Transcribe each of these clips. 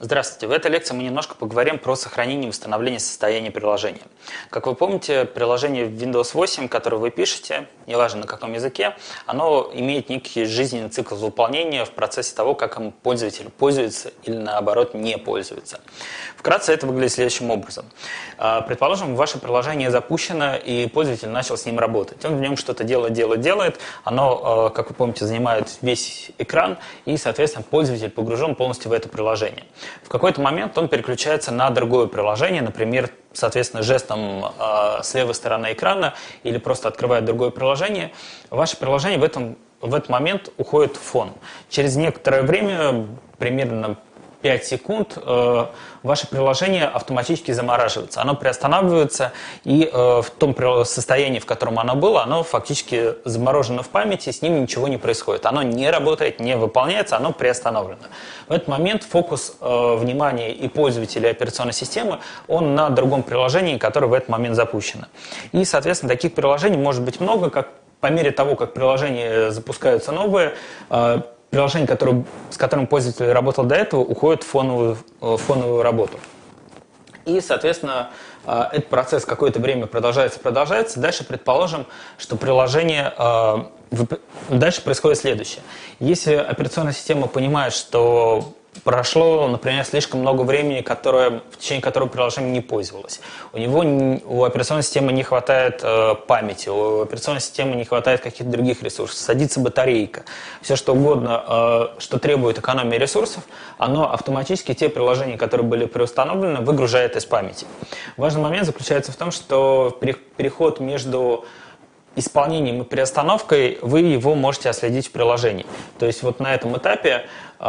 Здравствуйте! В этой лекции мы немножко поговорим про сохранение и восстановление состояния приложения. Как вы помните, приложение в Windows 8, которое вы пишете, неважно на каком языке, оно имеет некий жизненный цикл выполнения в процессе того, как им пользователь пользуется или наоборот не пользуется. Вкратце это выглядит следующим образом. Предположим, ваше приложение запущено и пользователь начал с ним работать. Он в нем что-то делает. Оно, как вы помните, занимает весь экран и, соответственно, пользователь погружен полностью в это приложение. В какой-то момент он переключается на другое приложение, например, соответственно, жестом с левой стороны экрана или просто открывает другое приложение. Ваше приложение в этот момент уходит в фон. Через некоторое время, примерно 5 секунд, ваше приложение автоматически замораживается. Оно приостанавливается, и в том состоянии, в котором оно было, оно фактически заморожено в памяти, с ним ничего не происходит. Оно не работает, не выполняется, оно приостановлено. В этот момент фокус внимания и пользователя операционной системы, он на другом приложении, которое в этот момент запущено. И, соответственно, таких приложений может быть много, по мере того, как приложения запускаются новые, приложение, с которым пользователь работал до этого, уходит в фоновую работу. И, соответственно, этот процесс какое-то время продолжается. Дальше предположим, что приложение... Дальше происходит следующее. Если операционная система понимает, что прошло, например, слишком много времени, в течение которого приложение не пользовалось. У операционной системы не хватает памяти, у операционной системы не хватает каких-то других ресурсов, садится батарейка. Все что угодно, что требует экономии ресурсов, оно автоматически те приложения, которые были преустановлены, выгружает из памяти. Важный момент заключается в том, что переход между исполнением и приостановкой вы его можете отследить в приложении. То есть вот на этом этапе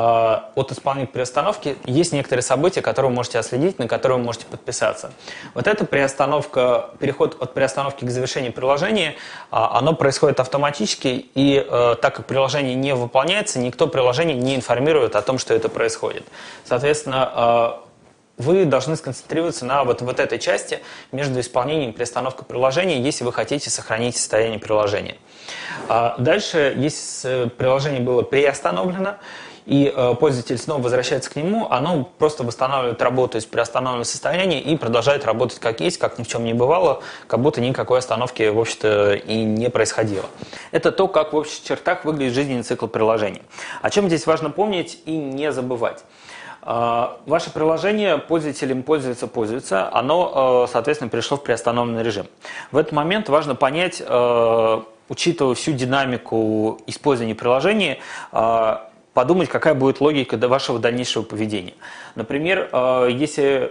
от исполнения к приостановке есть некоторые события, которые вы можете отследить, на которые вы можете подписаться. Вот эта приостановка, переход от приостановки к завершению приложения, оно происходит автоматически, и так как приложение не выполняется, никто приложение не информирует о том, что это происходит. Соответственно, вы должны сконцентрироваться на вот этой части между исполнением и приостановкой приложения, если вы хотите сохранить состояние приложения. Дальше, если приложение было приостановлено, и пользователь снова возвращается к нему, оно просто восстанавливает работу из приостановленного состояния и продолжает работать как есть, как ни в чем не бывало, как будто никакой остановки, в общем-то, и не происходило. Это то, как в общих чертах выглядит жизненный цикл приложения. О чем здесь важно помнить и не забывать. Ваше приложение пользователем пользуется, оно, соответственно, перешло в приостановленный режим. В этот момент важно понять, учитывая всю динамику использования приложения, подумать, какая будет логика вашего дальнейшего поведения. Например, если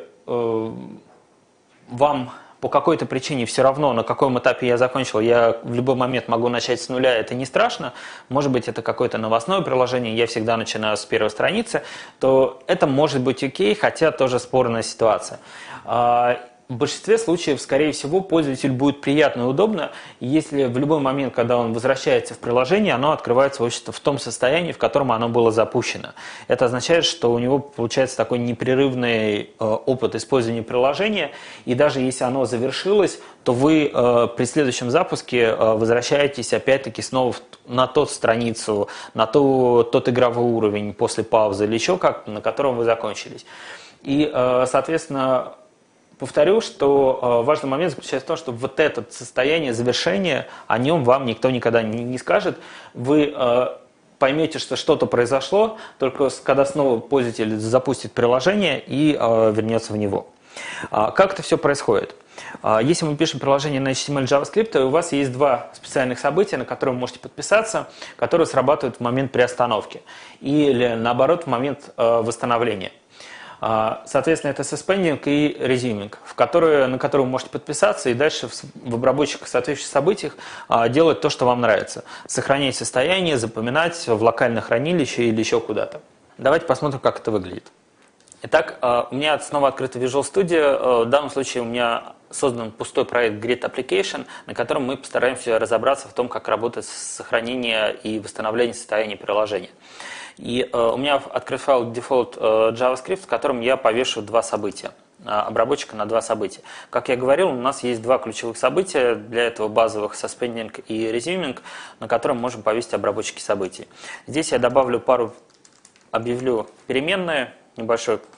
вам по какой-то причине все равно, на каком этапе я закончил, я в любой момент могу начать с нуля, это не страшно, может быть, это какое-то новостное приложение, я всегда начинаю с первой страницы, то это может быть окей, хотя тоже спорная ситуация. В большинстве случаев, скорее всего, пользователю будет приятно и удобно, если в любой момент, когда он возвращается в приложение, оно открывается в том состоянии, в котором оно было запущено. Это означает, что у него получается такой непрерывный опыт использования приложения, и даже если оно завершилось, то вы при следующем запуске возвращаетесь опять-таки снова на ту страницу, на тот игровой уровень после паузы или еще как, на котором вы закончились. И, соответственно, повторю, что важный момент заключается в том, что вот это состояние завершения, о нем вам никто никогда не скажет. Вы поймете, что что-то произошло, только когда снова пользователь запустит приложение и вернется в него. Как это все происходит? Если мы пишем приложение на HTML JavaScript, то у вас есть два специальных события, на которые вы можете подписаться, которые срабатывают в момент приостановки или, наоборот, в момент восстановления. Соответственно, это suspending и resuming, на которые вы можете подписаться и дальше в обработчиках соответствующих событиях делать то, что вам нравится. Сохранять состояние, запоминать в локальное хранилище или еще куда-то. Давайте посмотрим, как это выглядит. Итак, у меня снова открыта Visual Studio. В данном случае у меня создан пустой проект Grid Application, на котором мы постараемся разобраться в том, как работает сохранение и восстановление состояния приложения. И у меня открыт файл default JavaScript, в котором я повешу два события, обработчика на два события. Как я говорил, у нас есть два ключевых события для этого базовых suspending и resuming, на котором можем повесить обработчики событий. Здесь я добавлю объявлю переменные, небольшой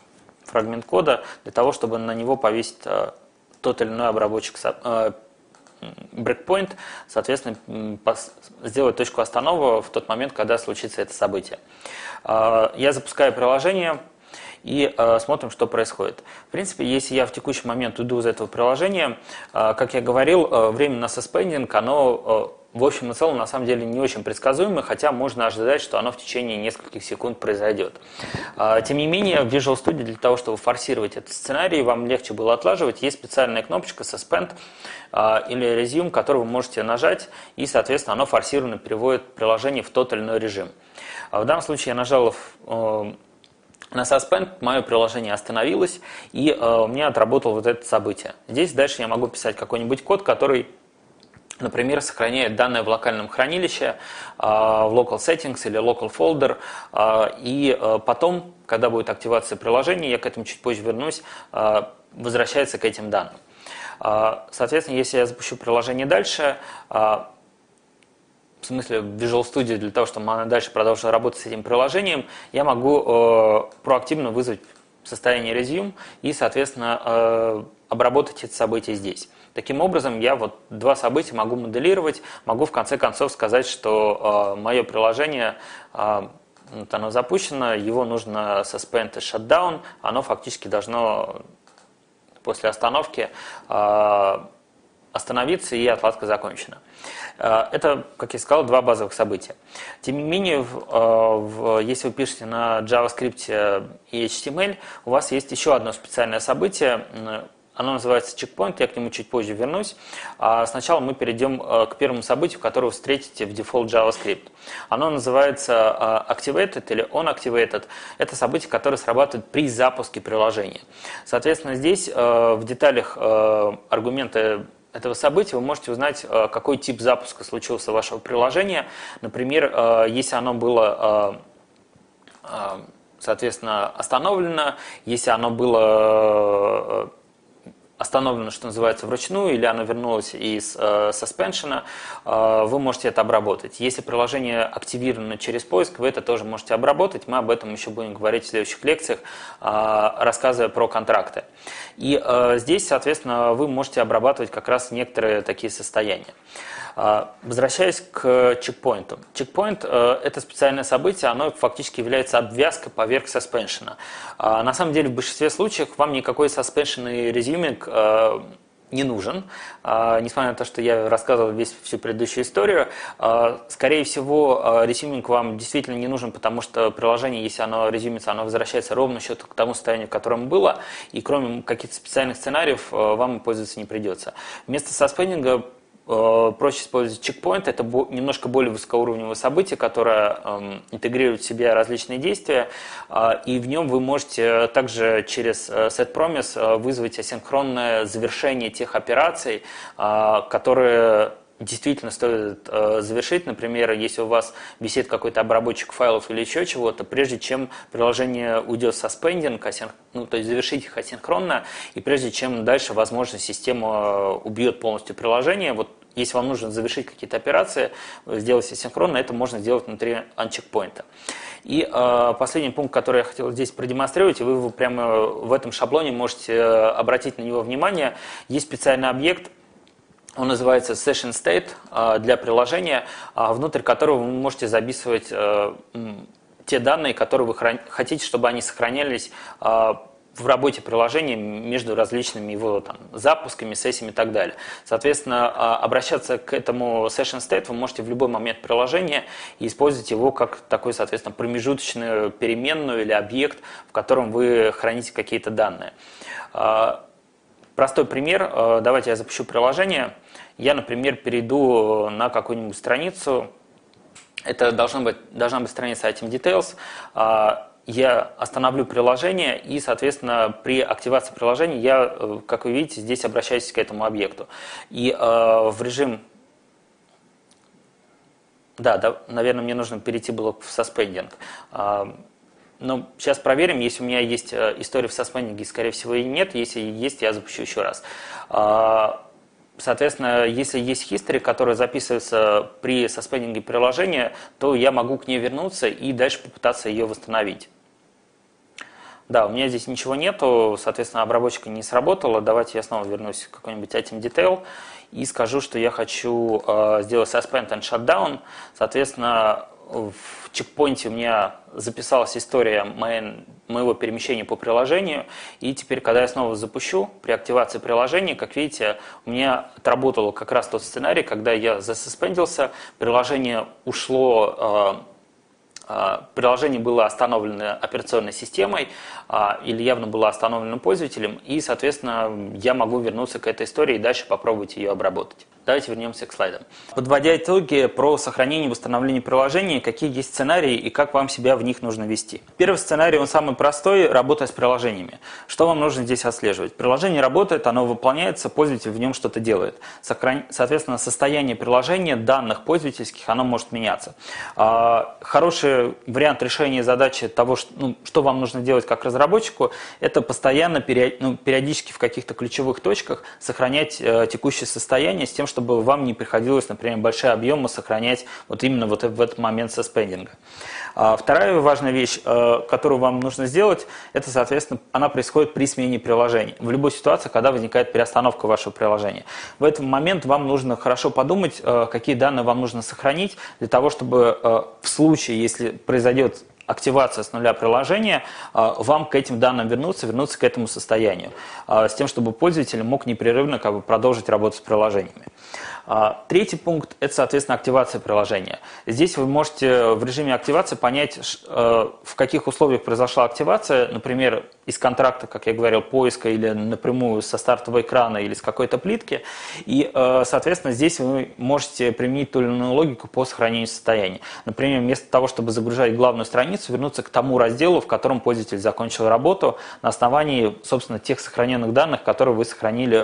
фрагмент кода для того, чтобы на него повесить тот или иной обработчик breakpoint, соответственно, сделать точку остановки в тот момент, когда случится это событие. Я запускаю приложение и смотрим, что происходит. В принципе, если я в текущий момент уйду из этого приложения, как я говорил, время на suspending, оно в общем и целом на самом деле не очень предсказуемо, хотя можно ожидать, что оно в течение нескольких секунд произойдет. Тем не менее, в Visual Studio для того, чтобы форсировать этот сценарий, вам легче было отлаживать, есть специальная кнопочка Suspend или Resume, которую вы можете нажать, и, соответственно, оно форсированно переводит приложение в тот или иной режим. В данном случае я нажал на Suspend, мое приложение остановилось, и у меня отработало вот это событие. Здесь дальше я могу писать какой-нибудь код, который, например, сохраняет данные в локальном хранилище, в local settings или local folder, и потом, когда будет активация приложения, я к этому чуть позже вернусь, возвращается к этим данным. Соответственно, если я запущу приложение дальше, в смысле Visual Studio, для того, чтобы она дальше продолжила работать с этим приложением, я могу проактивно вызвать состояние Resume и, соответственно, обработать это событие здесь. Таким образом, я вот два события могу моделировать, могу в конце концов сказать, что мое приложение, оно запущено, его нужно suspend и shutdown, оно фактически должно после остановки остановиться, и отладка закончена. Это, как я сказал, два базовых события. Тем не менее, если вы пишете на JavaScript и HTML, у вас есть еще одно специальное событие. Оно называется checkpoint, я к нему чуть позже вернусь. Сначала мы перейдем к первому событию, которое вы встретите в Default JavaScript. Оно называется activated или onActivated. Это событие, которое срабатывает при запуске приложения. Соответственно, здесь в деталях аргумента этого события вы можете узнать, какой тип запуска случился у вашего приложения. Например, если оно было, соответственно, остановлено, если оно было остановлено, что называется, вручную, или оно вернулось из suspension, вы можете это обработать. Если приложение активировано через поиск, вы это тоже можете обработать. Мы об этом еще будем говорить в следующих лекциях, рассказывая про контракты. И здесь, соответственно, вы можете обрабатывать как раз некоторые такие состояния. Возвращаясь к чекпоинту. Чекпоинт – это специальное событие, оно фактически является обвязкой поверх suspension. На самом деле, в большинстве случаев вам никакой suspension и резюминг не нужен, несмотря на то, что я рассказывал всю предыдущую историю. Скорее всего, резюминг вам действительно не нужен, потому что приложение, если оно резюмится, оно возвращается ровно счету к тому состоянию, в котором было, и кроме каких-то специальных сценариев вам пользоваться не придется. Вместо саспендинга проще использовать чекпоинт. Это немножко более высокоуровневое событие, которое интегрирует в себя различные действия, и в нем вы можете также через setPromise вызвать асинхронное завершение тех операций, которые действительно стоит завершить. Например, если у вас висит какой-то обработчик файлов или еще чего-то, прежде чем приложение уйдет в suspending, то есть завершить их асинхронно, и прежде чем дальше, возможно, система убьет полностью приложение, вот если вам нужно завершить какие-то операции, сделать асинхронно, это можно сделать внутри анчекпоинта. И последний пункт, который я хотел здесь продемонстрировать, и вы прямо в этом шаблоне можете обратить на него внимание, есть специальный объект, он называется Session State для приложения, внутрь которого вы можете записывать те данные, которые вы хотите, чтобы они сохранялись в работе приложения между различными его запусками, сессиями и так далее. Соответственно, обращаться к этому Session State вы можете в любой момент приложения и использовать его как такой, соответственно, промежуточную переменную или объект, в котором вы храните какие-то данные. Простой пример. Давайте я запущу приложение. Я, например, перейду на какую-нибудь страницу. Это должна быть страница Item Details. Я остановлю приложение, и, соответственно, при активации приложения я, как вы видите, здесь обращаюсь к этому объекту. И в режим... Да, наверное, мне нужно перейти было в Suspending. Но сейчас проверим, если у меня есть история в Suspending, скорее всего, и нет. Если есть, я запущу еще раз. Соответственно, если есть history, которая записывается при Suspending приложения, то я могу к ней вернуться и дальше попытаться ее восстановить. Да, у меня здесь ничего нету, соответственно, обработчика не сработала. Давайте я снова вернусь к какой-нибудь item detail и скажу, что я хочу сделать suspend and shutdown. Соответственно, в чекпоинте у меня записалась история моего перемещения по приложению, и теперь, когда я снова запущу при активации приложения, как видите, у меня отработал как раз тот сценарий, когда я засуспендился, приложение ушло. Приложение было остановлено операционной системой или явно было остановлено пользователем, и, соответственно, я могу вернуться к этой истории и дальше попробовать ее обработать. Давайте вернемся к слайдам. Подводя итоги про сохранение и восстановление приложений, какие есть сценарии и как вам себя в них нужно вести. Первый сценарий, он самый простой, работа с приложениями. Что вам нужно здесь отслеживать? Приложение работает, оно выполняется, пользователь в нем что-то делает. Соответственно, состояние приложения, данных пользовательских, оно может меняться. Хороший вариант решения задачи того, что вам нужно делать как разработчику, это постоянно, периодически в каких-то ключевых точках сохранять текущее состояние с тем, чтобы вам не приходилось, например, большие объемы сохранять вот именно вот в этот момент саспендинга. Вторая важная вещь, которую вам нужно сделать, это, соответственно, она происходит при смене приложения. В любой ситуации, когда возникает переостановка вашего приложения. В этот момент вам нужно хорошо подумать, какие данные вам нужно сохранить, для того, чтобы в случае, если произойдет активация с нуля приложения, вам к этим данным вернуться к этому состоянию, с тем, чтобы пользователь мог непрерывно продолжить работу с приложениями. Третий пункт – это, соответственно, активация приложения. Здесь вы можете в режиме активации понять, в каких условиях произошла активация, например, из контракта, как я говорил, поиска или напрямую со стартового экрана или с какой-то плитки. И, соответственно, здесь вы можете применить ту или иную логику по сохранению состояния. Например, вместо того, чтобы загружать главную страницу, вернуться к тому разделу, в котором пользователь закончил работу на основании, собственно, тех сохраненных данных, которые вы сохранили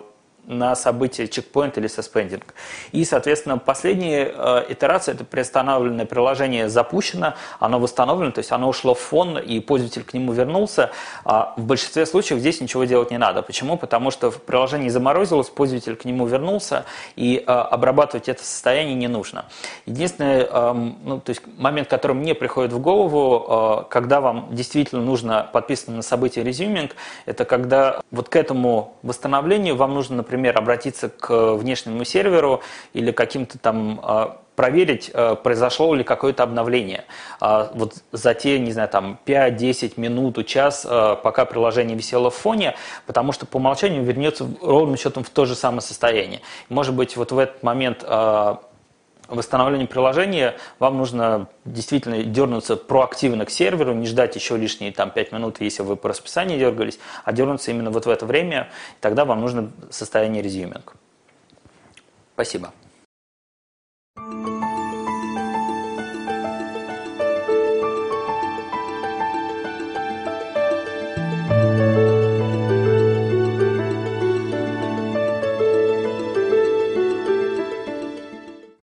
на событие чекпоинт или суспендинг. И, соответственно, последняя итерация – это приостановленное приложение запущено, оно восстановлено, то есть оно ушло в фон, и пользователь к нему вернулся. В большинстве случаев здесь ничего делать не надо. Почему? Потому что в приложении заморозилось, пользователь к нему вернулся, и обрабатывать это состояние не нужно. Единственный то есть момент, который мне приходит в голову, когда вам действительно нужно подписано на событие резюминг, это когда вот к этому восстановлению вам нужно, например, обратиться к внешнему серверу или каким-то там проверить, произошло ли какое-то обновление. Вот за те, не знаю, там 5-10 минут, час, пока приложение висело в фоне, потому что по умолчанию вернется ровным счетом в то же самое состояние. Может быть, вот в этот момент восстановления приложения вам нужно действительно дернуться проактивно к серверу, не ждать еще лишние 5 минут, если вы по расписанию дергались, а дернуться именно вот в это время, тогда вам нужно состояние резюминг. Спасибо.